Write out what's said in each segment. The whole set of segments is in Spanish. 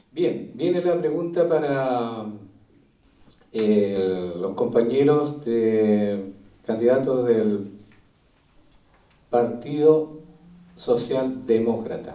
Bien, viene la pregunta para los compañeros candidatos del Partido Socialdemócrata.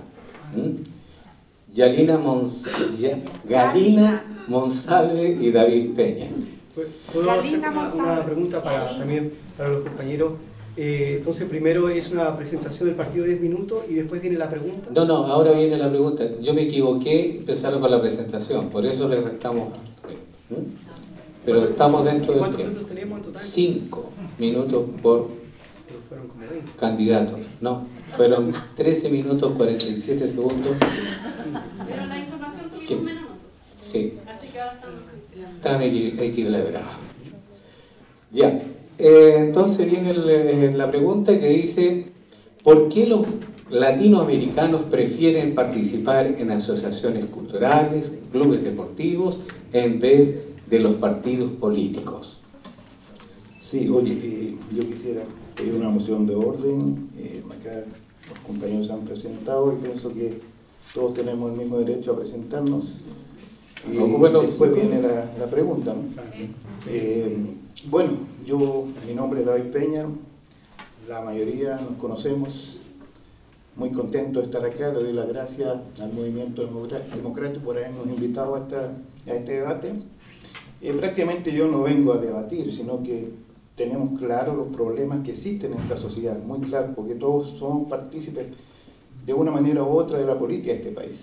Galina Monsalve y David Peña. ¿Puedo hacer una pregunta también para los compañeros? Entonces, primero es una presentación del partido de 10 minutos y después viene la pregunta. No, ahora viene la pregunta. Yo me equivoqué, empezaron con la presentación, por eso le restamos. Pero estamos dentro del ¿Cuántos tiempo. minutos tenemos en total? 5 minutos por Fueron como 20. candidato. No, fueron 13 minutos 47 segundos. Pero la información tuvimos menos nosotros. Sí, Así que ahora están equilibrados. Ya, entonces viene la pregunta que dice: ¿por qué los latinoamericanos prefieren participar en asociaciones culturales, clubes deportivos, en vez de los partidos políticos? Sí, oye, yo quisiera pedir una moción de orden. Acá los compañeros se han presentado y pienso que todos tenemos el mismo derecho a presentarnos. Y después viene la pregunta, ¿no? Bueno, mi nombre es David Peña, la mayoría nos conocemos, muy contento de estar acá, le doy las gracias al Movimiento Democrático por habernos invitado a este debate. Prácticamente yo no vengo a debatir, sino que tenemos claros los problemas que existen en esta sociedad, muy claros, porque todos somos partícipes de una manera u otra de la política de este país.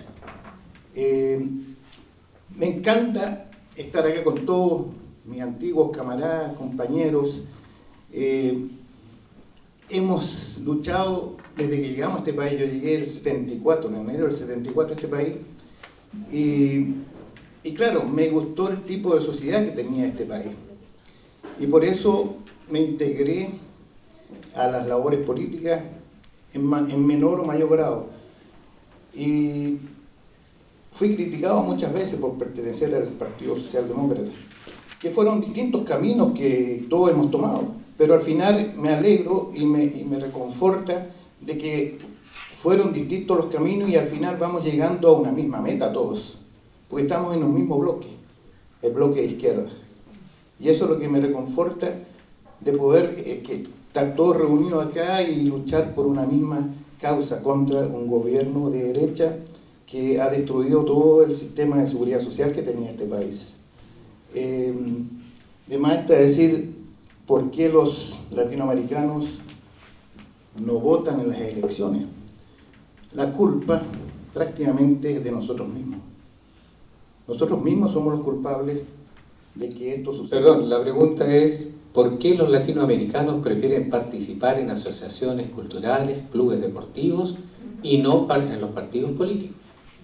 Me encanta estar acá con todos mis antiguos camaradas, compañeros. Hemos luchado desde que llegamos a este país. Yo llegué en enero del 74 a este país, y claro, me gustó el tipo de sociedad que tenía este país, y por eso me integré a las labores políticas en menor o mayor grado, y fui criticado muchas veces por pertenecer al Partido Socialdemócrata, que fueron distintos caminos que todos hemos tomado, pero al final me alegro y me reconforta de que fueron distintos los caminos y al final vamos llegando a una misma meta todos, porque estamos en un mismo bloque, el bloque de izquierda. Y eso es lo que me reconforta, de poder estar todos reunidos acá y luchar por una misma causa contra un gobierno de derecha que ha destruido todo el sistema de seguridad social que tenía este país. De más está decir, ¿por qué los latinoamericanos no votan en las elecciones? La culpa prácticamente es de nosotros mismos. Nosotros mismos somos los culpables de que esto suceda. Perdón, la pregunta es: ¿por qué los latinoamericanos prefieren participar en asociaciones culturales, clubes deportivos y no en los partidos políticos?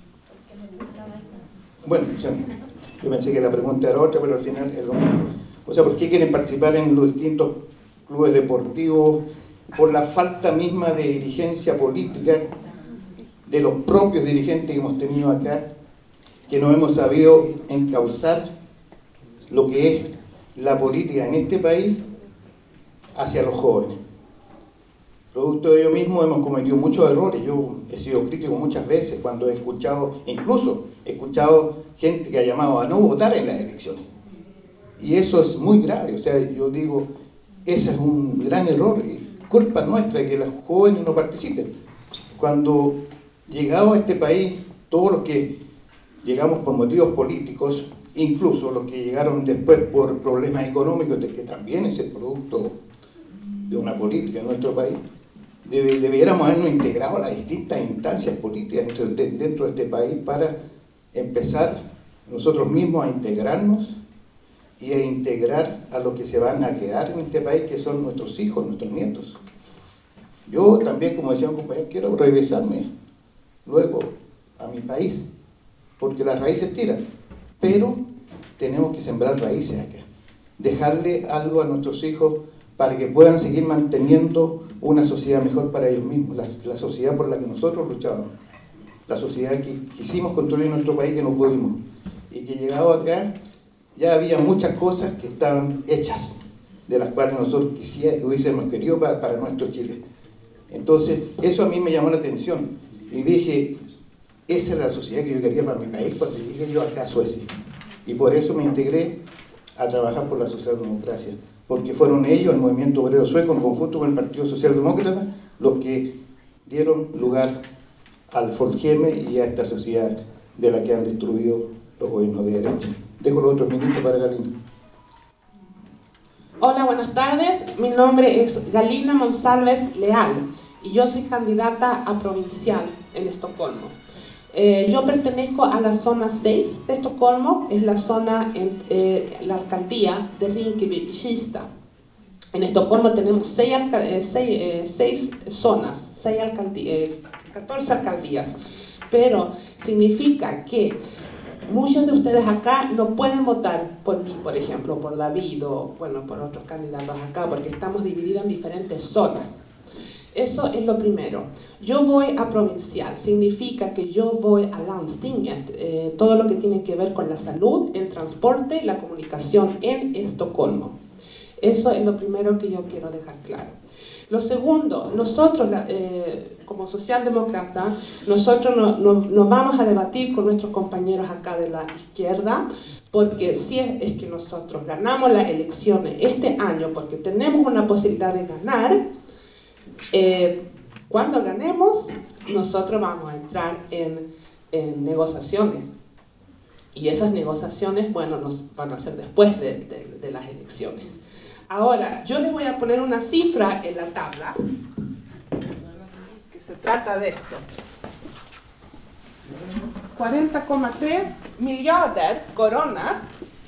Bueno, yo pensé que la pregunta era otra, pero al final es lo mismo. O sea, ¿por qué quieren participar en los distintos clubes deportivos? Por la falta misma de dirigencia política de los propios dirigentes que hemos tenido acá, que no hemos sabido encauzar lo que es la política en este país hacia los jóvenes. Producto de ello mismo hemos cometido muchos errores. Yo he sido crítico muchas veces cuando he escuchado gente que ha llamado a no votar en las elecciones. Y eso es muy grave. O sea, yo digo, ese es un gran error, culpa nuestra de que los jóvenes no participen. Cuando llegado a este país, todos los que llegamos por motivos políticos, incluso los que llegaron después por problemas económicos, que también es el producto de una política en nuestro país, debiéramos habernos integrado a las distintas instancias políticas dentro de este país para empezar nosotros mismos a integrarnos y a integrar a los que se van a quedar en este país, que son nuestros hijos, nuestros nietos. Yo también, como decía un compañero, quiero regresarme luego a mi país, porque las raíces tiran, pero tenemos que sembrar raíces acá, dejarle algo a nuestros hijos para que puedan seguir manteniendo una sociedad mejor para ellos mismos, la sociedad por la que nosotros luchábamos, la sociedad que quisimos construir en nuestro país, que no pudimos, y que llegado acá ya había muchas cosas que estaban hechas, de las cuales nosotros hubiésemos querido para nuestro Chile. Entonces, eso a mí me llamó la atención, y dije, esa era la sociedad que yo quería para mi país cuando llegué yo acá a Suecia. Y por eso me integré a trabajar por la socialdemocracia, porque fueron ellos, el movimiento obrero sueco, en conjunto con el Partido Socialdemócrata, los que dieron lugar al Folkhemme y a esta sociedad de la que han destruido los gobiernos de derecha. Dejo los otros minutos para Galina. Hola, buenas tardes. Mi nombre es Galina Monsalves Leal y yo soy candidata a provincial en Estocolmo. Yo pertenezco a la zona 6 de Estocolmo, es la zona, la alcaldía de Rinkeby-Kista. En Estocolmo tenemos 6 zonas, 14 alcaldías, pero significa que muchos de ustedes acá no pueden votar por mí, por ejemplo, por David o bueno, por otros candidatos acá, porque estamos divididos en diferentes zonas. Eso es lo primero. Yo voy a provincial, significa que yo voy a Landstinget, todo lo que tiene que ver con la salud, el transporte, la comunicación en Estocolmo. Eso es lo primero que yo quiero dejar claro. Lo segundo, nosotros como socialdemócrata, nosotros nos vamos a debatir con nuestros compañeros acá de la izquierda, porque si es que nosotros ganamos las elecciones este año, porque tenemos una posibilidad de ganar, cuando ganemos, nosotros vamos a entrar en negociaciones. Y esas negociaciones, bueno, van a ser después de las elecciones. Ahora, yo les voy a poner una cifra en la tabla, que se trata de esto. 40,3 miljarder coronas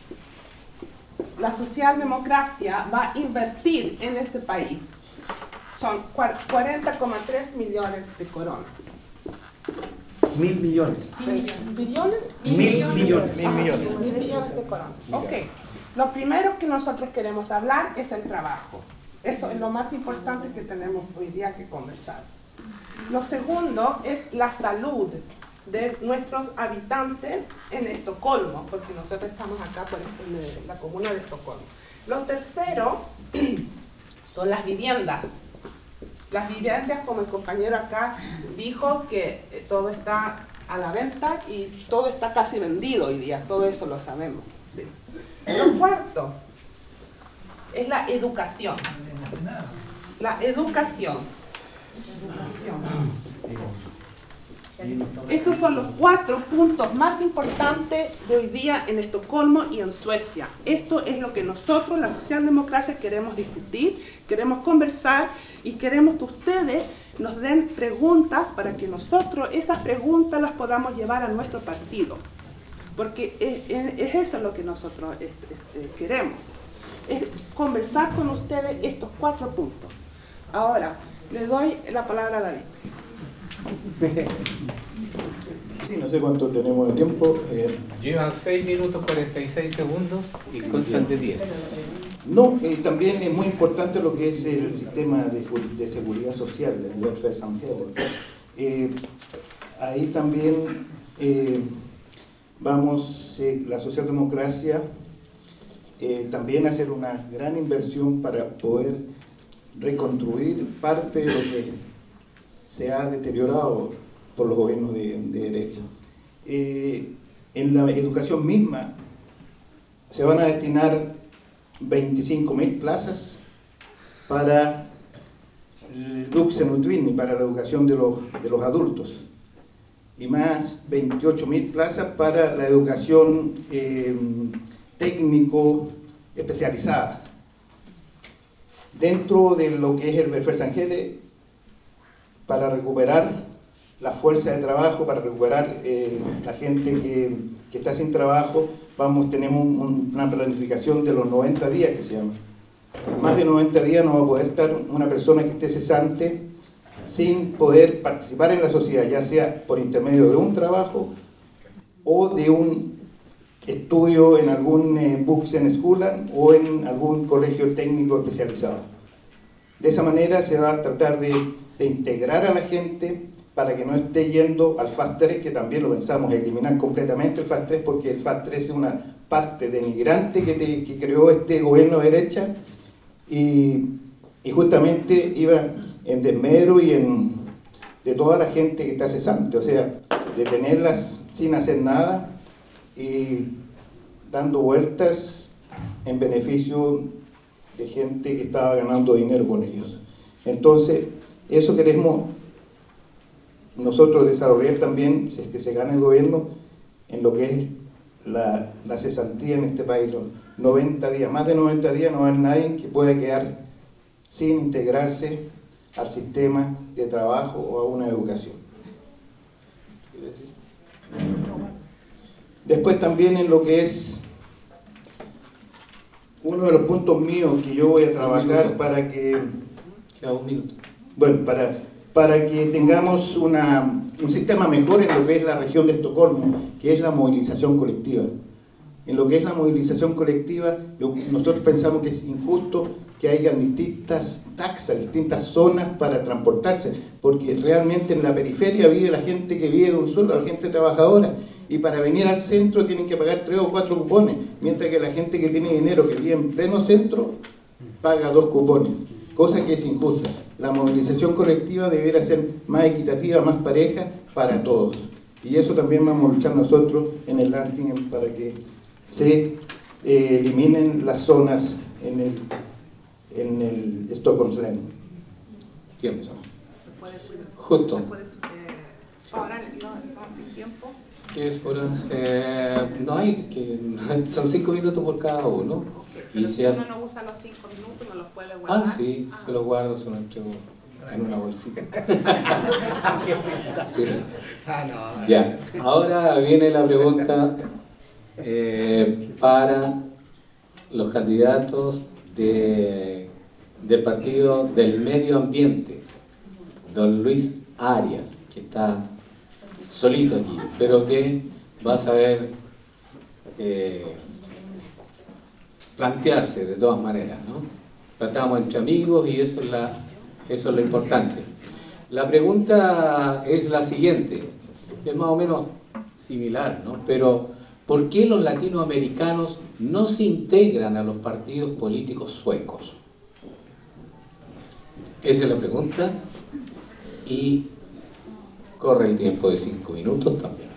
la socialdemocracia va a invertir en este país. Son 40,3 millones de coronas. 1.000 millones. ¿Billones? 1.000 millones. 1.000 millones de coronas. Ok. Lo primero que nosotros queremos hablar es el trabajo. Eso es lo más importante que tenemos hoy día que conversar. Lo segundo es la salud de nuestros habitantes en Estocolmo, porque nosotros estamos acá en la comuna de Estocolmo. Lo tercero son las viviendas. Las viviendas, como el compañero acá dijo, que todo está a la venta y todo está casi vendido hoy día, todo eso lo sabemos. Sí. Lo cuarto es la educación. La educación. Estos son los 4 puntos más importantes de hoy día en Estocolmo y en Suecia. Esto es lo que nosotros, la socialdemocracia, queremos discutir, queremos conversar y queremos que ustedes nos den preguntas para que nosotros esas preguntas las podamos llevar a nuestro partido. Porque es eso lo que nosotros queremos, es conversar con ustedes estos 4 puntos. Ahora, le doy la palabra a David. Sí, no sé cuánto tenemos de tiempo. Llevan 6 minutos 46 segundos y constan de 10. No, también es muy importante lo que es el sistema de seguridad social, el Velfärdssamhället. Ahí también vamos, la socialdemocracia, también a hacer una gran inversión para poder reconstruir parte de lo que se ha deteriorado por los gobiernos de derecha. En la educación misma se van a destinar 25.000 plazas para el vuxenutbildning, para la educación de los adultos, y más 28.000 plazas para la educación técnico especializada. Dentro de lo que es el Velfärdssamhället, para recuperar la fuerza de trabajo, para recuperar la gente que está sin trabajo, tenemos una planificación de los 90 días que se llama. Más de 90 días no va a poder estar una persona que esté cesante sin poder participar en la sociedad, ya sea por intermedio de un trabajo o de un estudio en algún vuxenskolan o en algún colegio técnico especializado. De esa manera se va a tratar de integrar a la gente para que no esté yendo al Fast 3, que también lo pensamos eliminar completamente el Fast 3, porque el Fast 3 es una parte denigrante que creó este gobierno de derecha, y justamente iba en desmedro y de toda la gente que está cesante, o sea, de tenerlas sin hacer nada y dando vueltas en beneficio de gente que estaba ganando dinero con ellos. Entonces, eso queremos nosotros desarrollar también, si es que se gana el gobierno, en lo que es la cesantía en este país. Los 90 días, más de 90 días, no va a haber nadie que pueda quedar sin integrarse al sistema de trabajo o a una educación. Después también en lo que es uno de los puntos míos que yo voy a trabajar para que... Queda un minuto. Bueno, para que tengamos un sistema mejor en lo que es la región de Estocolmo, que es la movilización colectiva. En lo que es la movilización colectiva, nosotros pensamos que es injusto que hayan distintas taxas, distintas zonas para transportarse, porque realmente en la periferia vive la gente que vive de un sueldo, la gente trabajadora, y para venir al centro tienen que pagar 3 o 4 cupones, mientras que la gente que tiene dinero, que vive en pleno centro, paga 2 cupones, cosa que es injusta. La movilización colectiva debería ser más equitativa, más pareja para todos. Y eso también vamos a luchar nosotros en el Landsting para que se eliminen las zonas en el Stockholm Län. Tiempo. Justo. Justo. Ahora el tiempo. ¿Qué es por no hay, son 5 minutos por cada uno. Pero Y si uno no usa los 5 minutos, ¿no los puede guardar? Sí, se los guardo, se los entrego en una bolsita. Sí. Ya, ahora viene la pregunta para los candidatos del Partido del Medio Ambiente, don Luis Arias, que está solito aquí, pero que va a saber plantearse de todas maneras, ¿no? Tratamos entre amigos y eso es lo importante. La pregunta es la siguiente, es más o menos similar, ¿no? Pero ¿por qué los latinoamericanos no se integran a los partidos políticos suecos? Esa es la pregunta y corre el tiempo de 5 minutos también.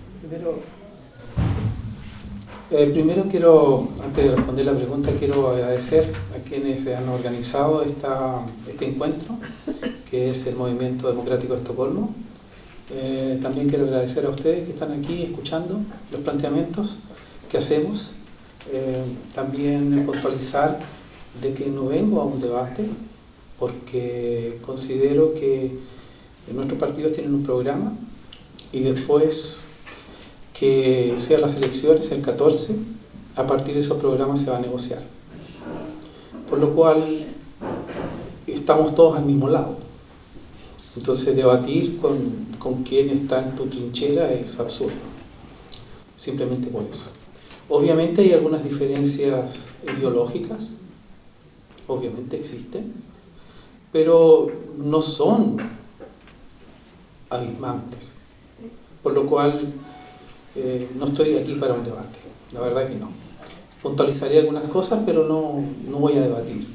Primero quiero, antes de responder la pregunta, quiero agradecer a quienes se han organizado este encuentro, que es el Movimiento Democrático de Estocolmo. También quiero agradecer a ustedes que están aquí escuchando los planteamientos que hacemos. También puntualizar de que no vengo a un debate, porque considero que nuestros partidos tienen un programa y después que sean las elecciones el 14, a partir de esos programas se va a negociar. Por lo cual estamos todos al mismo lado. Entonces debatir con quién está en tu trinchera es absurdo. Simplemente por eso. Obviamente hay algunas diferencias ideológicas, obviamente existen, pero no son abismantes. Por lo cual no estoy aquí para un debate, la verdad que no. Puntualizaré algunas cosas, pero no voy a debatir.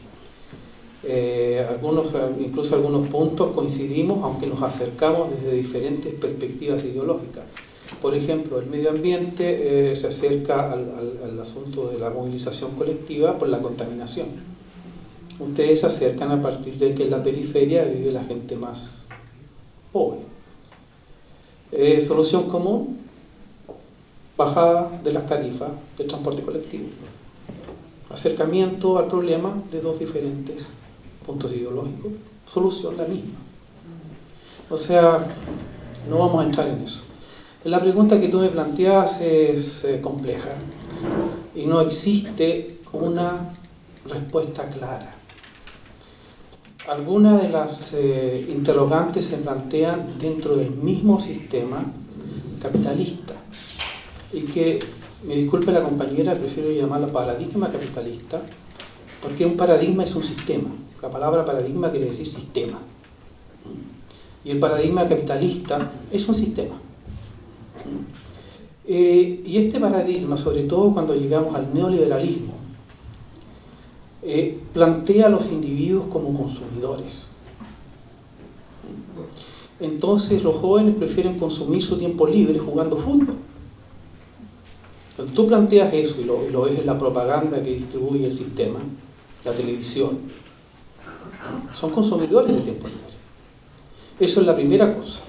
Incluso algunos puntos coincidimos, aunque nos acercamos desde diferentes perspectivas ideológicas. Por ejemplo, el medio ambiente se acerca al asunto de la movilización colectiva por la contaminación. Ustedes se acercan a partir de que en la periferia vive la gente más pobre. Solución común: bajada de las tarifas del transporte colectivo. Acercamiento al problema de dos diferentes puntos ideológicos. Solución la misma. O sea, no vamos a entrar en eso. La pregunta que tú me planteas es compleja y no existe una respuesta clara. Algunas de las interrogantes se plantean dentro del mismo sistema capitalista y que, me disculpe la compañera, prefiero llamarla paradigma capitalista, porque un paradigma es un sistema. La palabra paradigma quiere decir sistema. Y el paradigma capitalista es un sistema. Y este paradigma, sobre todo cuando llegamos al neoliberalismo, plantea a los individuos como consumidores. entonces los jóvenes prefieren consumir su tiempo libre jugando fútbol. Cuando tú planteas eso y lo ves en la propaganda que distribuye el sistema, la televisión, son consumidores de tiempo libre. Eso es la primera cosa.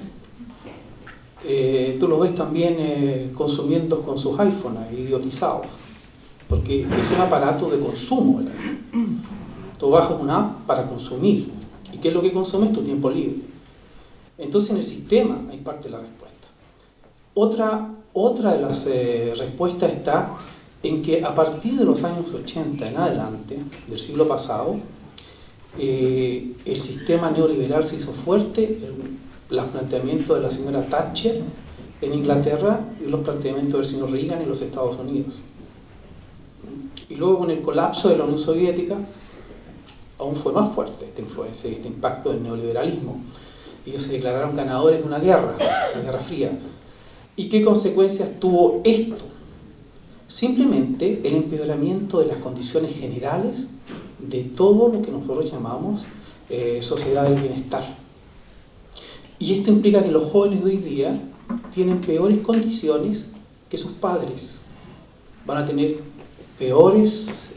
Tú los ves también consumiendo con sus iPhones, idiotizados, porque es un aparato de consumo. Tú bajas una app para consumir. ¿Y qué es lo que consumes? Tu tiempo libre. Entonces en el sistema hay parte de la respuesta. Otra de las respuestas está en que a partir de los años 80 en adelante, del siglo pasado, el sistema neoliberal se hizo fuerte, los planteamientos de la señora Thatcher en Inglaterra y los planteamientos del señor Reagan en los Estados Unidos. Y luego con el colapso de la Unión Soviética, aún fue más fuerte esta influencia y este impacto del neoliberalismo. Ellos se declararon ganadores de una guerra, la Guerra Fría. ¿Y qué consecuencias tuvo esto? Simplemente el empeoramiento de las condiciones generales de todo lo que nosotros llamamos sociedad del bienestar. Y esto implica que los jóvenes de hoy día tienen peores condiciones que sus padres. Van a tener peores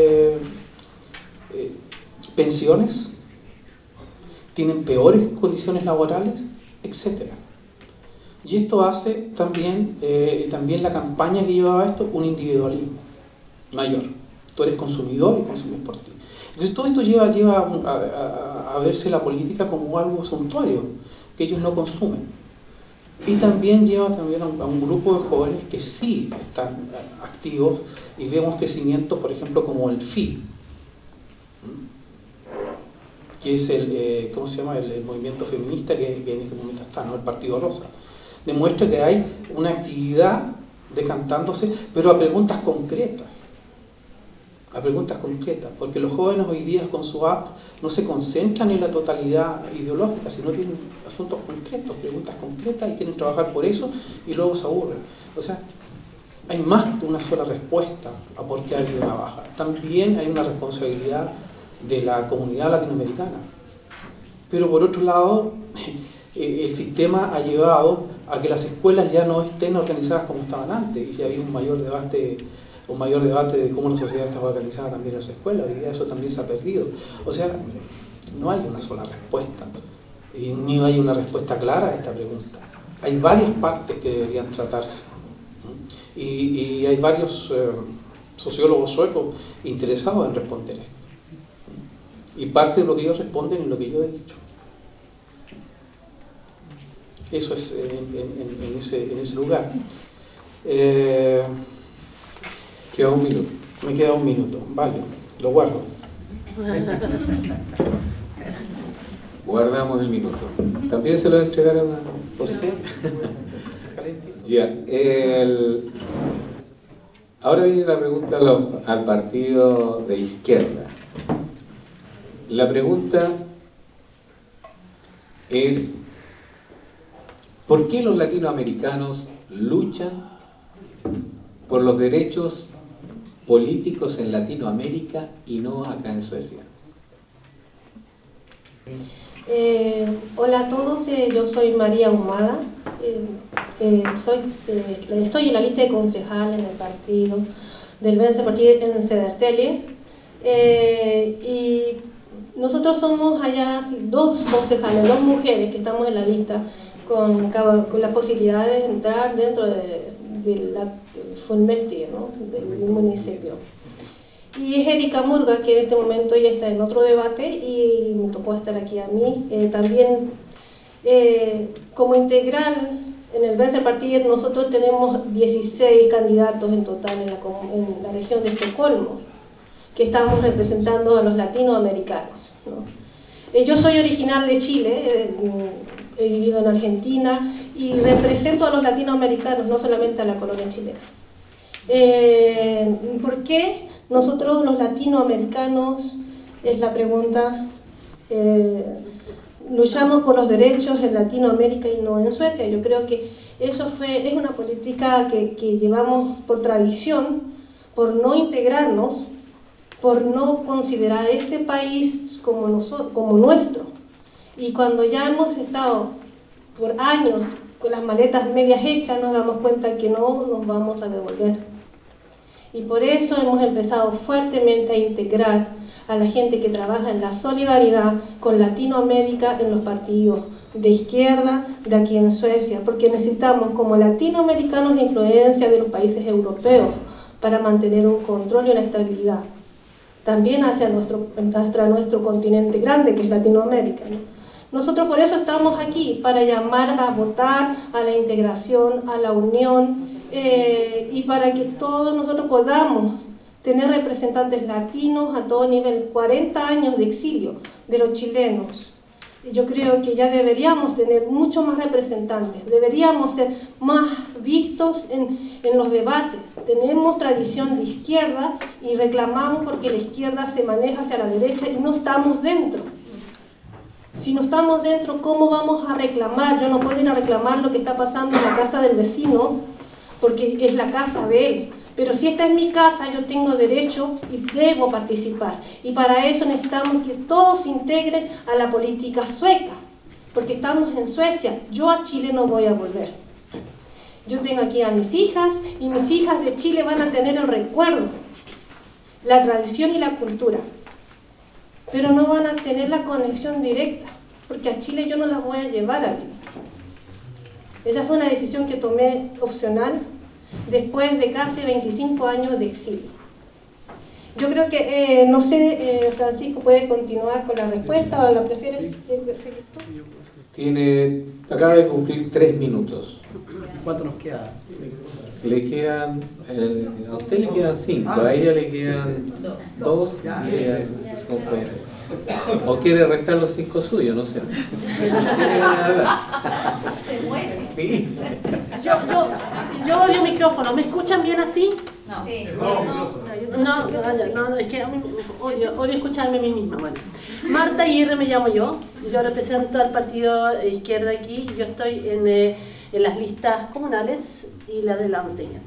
pensiones, tienen peores condiciones laborales, etc. Y esto hace también la campaña que llevaba esto, un individualismo mayor. Tú eres consumidor y consumes por ti. Entonces todo esto lleva a verse la política como algo suntuario, que ellos no consumen. Y también lleva a un grupo de jóvenes que sí están activos y vemos crecimientos, por ejemplo, como el FI, que es el movimiento feminista que en este momento está, ¿no? El Partido Rosa. Demuestra que hay una actividad decantándose, pero a preguntas concretas. Porque los jóvenes hoy día con su app no se concentran en la totalidad ideológica, sino tienen asuntos concretos, preguntas concretas y quieren trabajar por eso y luego se aburren. O sea, hay más que una sola respuesta a por qué ha habido una baja. También hay una responsabilidad de la comunidad latinoamericana. Pero por otro lado, el sistema ha llevado a que las escuelas ya no estén organizadas como estaban antes, y ya había un mayor debate de cómo la sociedad estaba organizada también en las escuelas. Hoy día eso también se ha perdido. O sea, no hay una sola respuesta, y ni hay una respuesta clara a esta pregunta. Hay varias partes que deberían tratarse, y hay varios sociólogos suecos interesados en responder esto. Y parte de lo que ellos responden es lo que yo he dicho. Eso es en ese lugar. Queda un minuto. Me queda un minuto, vale, lo guardo. Guardamos el minuto. También se lo entregaron a José. Ya, ahora viene la pregunta al partido de izquierda. La pregunta es: ¿por qué los latinoamericanos luchan por los derechos políticos en Latinoamérica y no acá en Suecia? Hola a todos, yo soy María Humada, estoy en la lista de concejal en el partido del Venstre Partido en Södertälje, y nosotros somos allá dos concejales, dos mujeres que estamos en la lista con la posibilidad de entrar dentro de la fullmäktige, ¿no? Del municipio. Y es Erika Murga, que en este momento ya está en otro debate y me tocó estar aquí a mí. También como integral en el Venstre Partido nosotros tenemos 16 candidatos en total en la región de Estocolmo, que estamos representando a los latinoamericanos, ¿no? Yo soy original de Chile, he vivido en Argentina y represento a los latinoamericanos, no solamente a la colonia chilena. ¿Por qué nosotros los latinoamericanos, es la pregunta, luchamos por los derechos en Latinoamérica y no en Suecia? Yo creo que eso es una política que llevamos por tradición, por no integrarnos, por no considerar este país como nuestro. Y cuando ya hemos estado por años con las maletas medias hechas, nos damos cuenta que no nos vamos a devolver. Y por eso hemos empezado fuertemente a integrar a la gente que trabaja en la solidaridad con Latinoamérica en los partidos de izquierda de aquí en Suecia, porque necesitamos como latinoamericanos la influencia de los países europeos para mantener un control y una estabilidad, también hacia nuestro continente grande que es Latinoamérica, ¿no? Nosotros por eso estamos aquí, para llamar a votar, a la integración, a la unión, y para que todos nosotros podamos tener representantes latinos a todo nivel. 40 años de exilio de los chilenos. Y yo creo que ya deberíamos tener mucho más representantes, deberíamos ser más vistos en los debates. Tenemos tradición de izquierda y reclamamos porque la izquierda se maneja hacia la derecha y no estamos dentro. Si no estamos dentro, ¿cómo vamos a reclamar? Yo no puedo ir a reclamar lo que está pasando en la casa del vecino, porque es la casa de él. Pero si esta es mi casa, yo tengo derecho y debo participar. Y para eso necesitamos que todos se integren a la política sueca, porque estamos en Suecia. Yo a Chile no voy a volver. Yo tengo aquí a mis hijas, y mis hijas de Chile van a tener el recuerdo, la tradición y la cultura. Pero no van a tener la conexión directa, porque a Chile yo no las voy a llevar a vivir. Esa fue una decisión que tomé opcional, después de casi 25 años de exilio. Yo creo que, no sé, Francisco, ¿puede continuar con la respuesta o la prefieres? Acaba de cumplir 3 minutos. ¿Cuánto nos queda? Le quedan, a usted le quedan 5, a ella le quedan 2 y ella o quiere restar los 5 suyos, no sé. Se muere. Sí. Yo odio micrófono. ¿Me escuchan bien así? No. Sí. No, es que a mí odio escucharme a mí misma. Bueno, Marta Aguirre me llamo yo. Yo represento al partido izquierda aquí. Yo estoy en las listas comunales y la de Landstinget.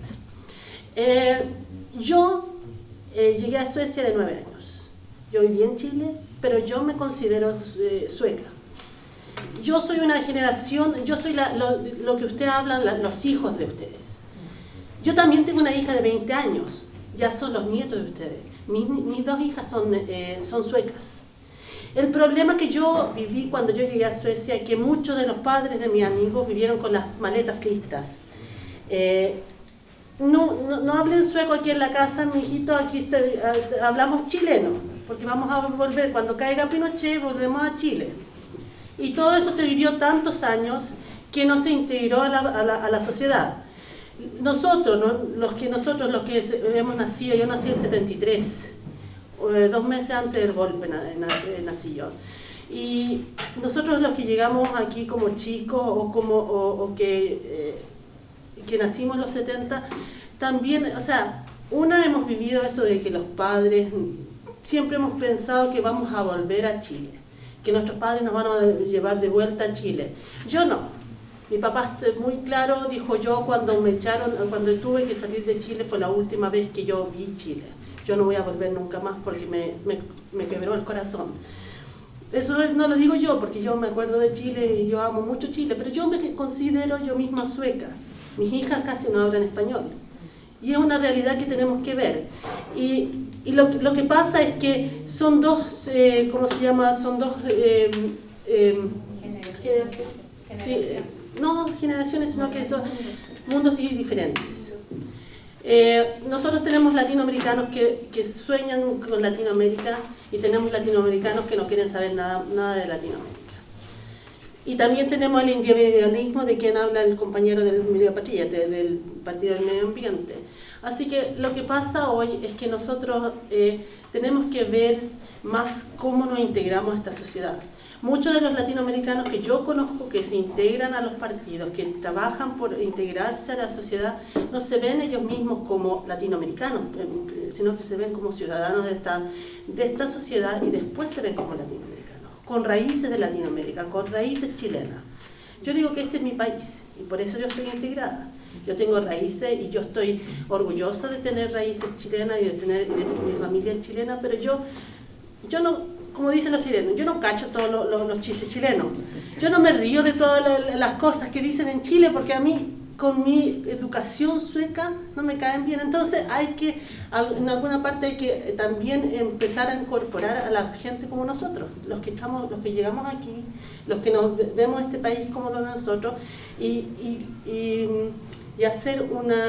Yo llegué a Suecia de 9 años. Yo viví en Chile, pero yo me considero sueca. Yo soy una generación, yo soy lo que ustedes hablan, los hijos de ustedes. Yo también tengo una hija de 20 años, ya son los nietos de ustedes. Mis 2 hijas son suecas. El problema que yo viví cuando yo llegué a Suecia es que muchos de los padres de mis amigos vivieron con las maletas listas. No hablen sueco aquí en la casa, mi hijito, aquí hablamos chileno, porque vamos a volver, cuando caiga Pinochet, volvemos a Chile. Y todo eso se vivió tantos años que no se integró a la sociedad. Nosotros, los que hemos nacido, yo nací en el 73, 2 meses antes del golpe nací yo. Y nosotros los que llegamos aquí como chicos o que nacimos en los 70, también, o sea, hemos vivido eso de que los padres, siempre hemos pensado que vamos a volver a Chile, que nuestros padres nos van a llevar de vuelta a Chile. Yo no. Mi papá muy claro dijo, yo cuando cuando tuve que salir de Chile fue la última vez que yo vi Chile. Yo no voy a volver nunca más porque me quebró el corazón. Eso no lo digo yo porque yo me acuerdo de Chile y yo amo mucho Chile, pero yo me considero yo misma sueca. Mis hijas casi no hablan español. Y es una realidad que tenemos que ver. Y lo que pasa es que son dos, ¿cómo se llama? Son dos... no generaciones, sino que son mundos diferentes. Nosotros tenemos latinoamericanos que sueñan con Latinoamérica y tenemos latinoamericanos que no quieren saber nada de Latinoamérica. Y también tenemos el individualismo de quien habla el compañero del Medio Patria, del Partido del Medio Ambiente. Así que lo que pasa hoy es que nosotros tenemos que ver más cómo nos integramos a esta sociedad. Muchos de los latinoamericanos que yo conozco que se integran a los partidos, que trabajan por integrarse a la sociedad, no se ven ellos mismos como latinoamericanos, sino que se ven como ciudadanos de esta sociedad y después se ven como latinoamericanos, con raíces de Latinoamérica, con raíces chilenas. Yo digo que este es mi país y por eso yo estoy integrada. Yo tengo raíces y yo estoy orgullosa de tener raíces chilenas y de mi familia chilena, pero yo no como dicen los chilenos, yo no cacho todos los chistes chilenos. Yo no me río de todas las cosas que dicen en Chile porque a mí, con mi educación sueca, no me caen bien. Entonces en alguna parte hay que también empezar a incorporar a la gente como nosotros, los que llegamos aquí, los que vemos este país como lo de nosotros, y hacer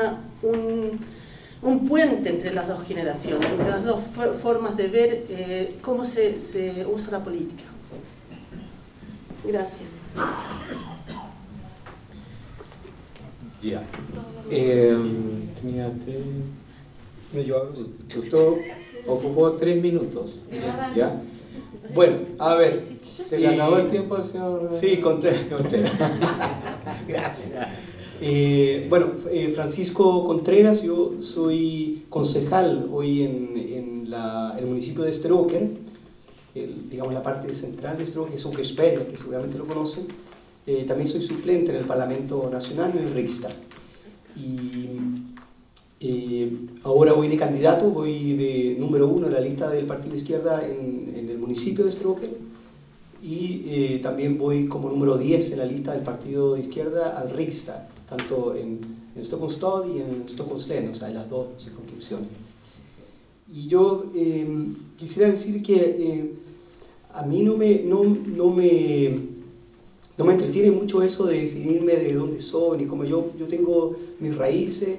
un puente entre las dos generaciones, entre las dos formas de ver cómo se usa la política. Gracias. Ya. Tenía 3. Usted ocupó 3 minutos. ¿Ya? Bueno, a ver. ¿Se le acabó el tiempo al señor? Sí, Contreras. Gracias. Bueno, Francisco Contreras, yo soy concejal hoy en el municipio de Esteróquer, digamos la parte central de Esteróquer, que es Åkersberga, que seguramente lo conocen. También soy suplente en el Parlamento Nacional, en el Riksdag. Y ahora voy de candidato, voy de número 1 en la lista del Partido de Izquierda en el municipio de Esteróquer. Y también voy como número 10 en la lista del Partido de Izquierda al Riksdag, tanto en Stockholms Stad y en Stockholms Län, o sea, en las dos circunscripciones. Y yo quisiera decir que a mí no me entretiene mucho eso de definirme de dónde soy, ni cómo yo tengo mis raíces.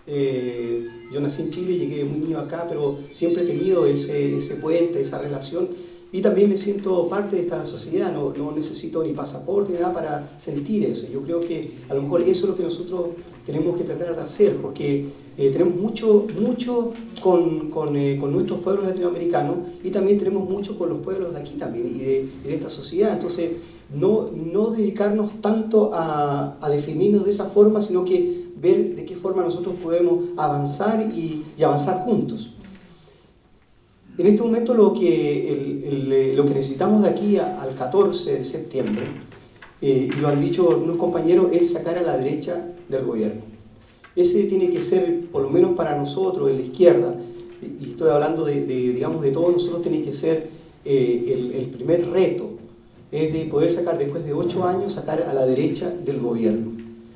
Yo nací en Chile, llegué muy niño acá, pero siempre he tenido ese puente, esa relación, y también me siento parte de esta sociedad. No necesito ni pasaporte ni nada para sentir eso. Yo creo que a lo mejor eso es lo que nosotros tenemos que tratar de hacer, porque tenemos mucho con nuestros pueblos latinoamericanos, y también tenemos mucho con los pueblos de aquí también y de esta sociedad. Entonces, no dedicarnos tanto a definirnos de esa forma, sino que ver de qué forma nosotros podemos avanzar y avanzar juntos. En este momento lo que necesitamos de aquí al 14 de septiembre, y lo han dicho algunos compañeros, es sacar a la derecha del gobierno. Ese tiene que ser, por lo menos para nosotros, de la izquierda, y estoy hablando digamos, de todos nosotros, tiene que ser el primer reto, es de poder sacar, después de 8 años, sacar a la derecha del gobierno.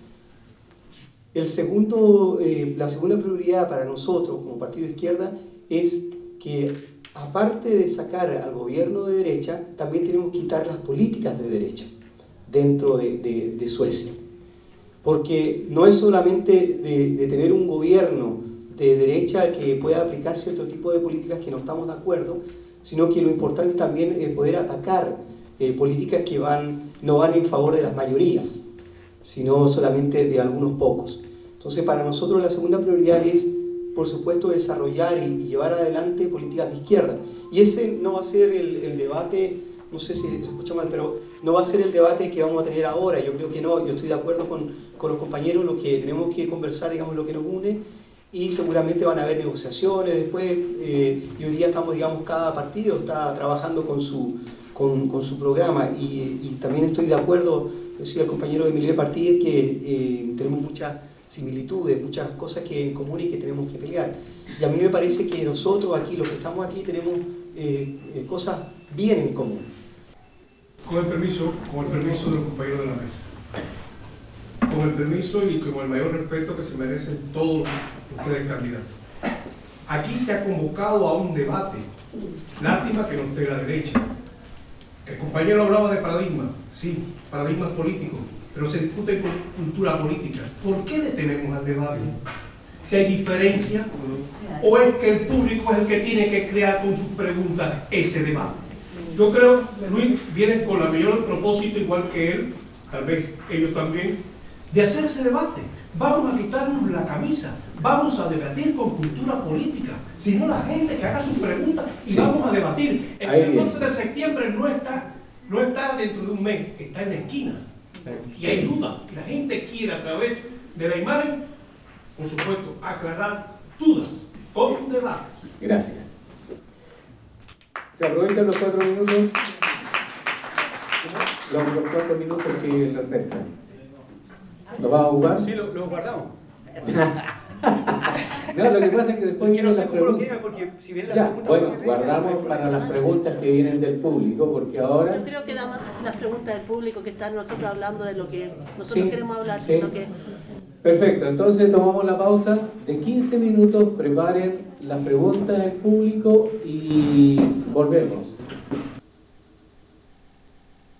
La segunda prioridad para nosotros, como partido de izquierda, es que, aparte de sacar al gobierno de derecha, también tenemos que quitar las políticas de derecha dentro de Suecia. Porque no es solamente de tener un gobierno de derecha que pueda aplicar cierto tipo de políticas que no estamos de acuerdo, sino que lo importante también es poder atacar políticas que no van en favor de las mayorías, sino solamente de algunos pocos. Entonces, para nosotros la segunda prioridad es, por supuesto, desarrollar y llevar adelante políticas de izquierda. Y ese no va a ser el debate, no sé si se escucha mal, pero no va a ser el debate que vamos a tener ahora. Yo creo que no, yo estoy de acuerdo con los compañeros, lo que tenemos que conversar, digamos, lo que nos une, y seguramente van a haber negociaciones después, y hoy día estamos, digamos, cada partido está trabajando con su programa, y también estoy de acuerdo, decía el compañero Emilio Partí, que tenemos muchas similitudes, muchas cosas que en común y que tenemos que pelear. Y a mí me parece que nosotros aquí, los que estamos aquí, tenemos cosas bien en común. Con el permiso de los compañeros de la mesa. Con el permiso y con el mayor respeto que se merecen todos ustedes candidatos. Aquí se ha convocado a un debate. Lástima que no esté la derecha. El compañero hablaba de paradigmas, sí, paradigmas políticos, pero se discute con cultura política. ¿Por qué detenemos al debate? Si hay diferencias, o es que el público es el que tiene que crear con sus preguntas ese debate. Yo creo que Luis viene con la mayor propósito, igual que él, tal vez ellos también, de hacer ese debate. Vamos a quitarnos la camisa, vamos a debatir con cultura política, sino la gente que haga sus preguntas y sí, vamos a debatir. El 14 de septiembre no está dentro de un mes, está en la esquina. Y hay duda, que la gente quiere, a través de la imagen, por supuesto, aclarar dudas con un debate. Gracias. ¿Se aprovechan los 4 minutos? Los 4 minutos que los restan. ¿Lo vamos a jugar? Sí, lo guardamos. No, lo que pasa es que después Es que no vienen sé las cómo lo preguntas. quieren, porque si bien la Ya, pregunta bueno, porque venga, guardamos no hay para problema. las preguntas que vienen del público, porque ahora... Yo creo que damos las preguntas del público que están nosotros hablando de lo que nosotros Sí, queremos hablar, sí. sino que Perfecto, entonces tomamos la pausa de 15 minutos, preparen las preguntas del público y volvemos.